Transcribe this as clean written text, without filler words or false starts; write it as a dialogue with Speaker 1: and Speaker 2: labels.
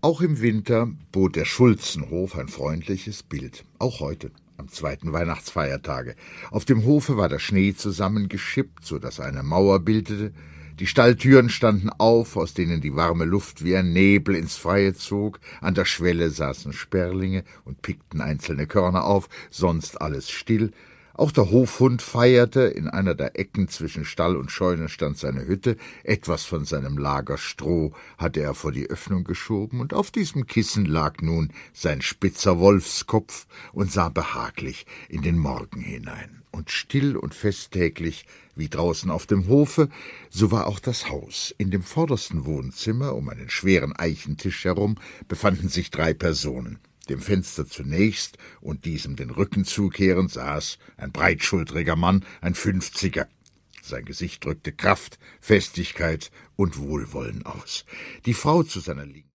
Speaker 1: Auch im Winter bot der Schulzenhof ein freundliches Bild, auch heute, am 2. Weihnachtsfeiertage. Auf dem Hofe war der Schnee zusammengeschippt, so dass eine Mauer bildete. Die Stalltüren standen auf, aus denen die warme Luft wie ein Nebel ins Freie zog. An der Schwelle saßen Sperlinge und pickten einzelne Körner auf, sonst alles still. Auch der Hofhund feierte, in einer der Ecken zwischen Stall und Scheune stand seine Hütte, etwas von seinem Lager Stroh hatte er vor die Öffnung geschoben, und auf diesem Kissen lag nun sein spitzer Wolfskopf und sah behaglich in den Morgen hinein. Und still und festtäglich, wie draußen auf dem Hofe, so war auch das Haus. In dem vordersten Wohnzimmer, um einen schweren Eichentisch herum, befanden sich 3 Personen. Dem Fenster zunächst und diesem den Rücken zukehrend saß ein breitschultriger Mann, ein 50er. Sein Gesicht drückte Kraft, Festigkeit und Wohlwollen aus. Die Frau zu seiner Linken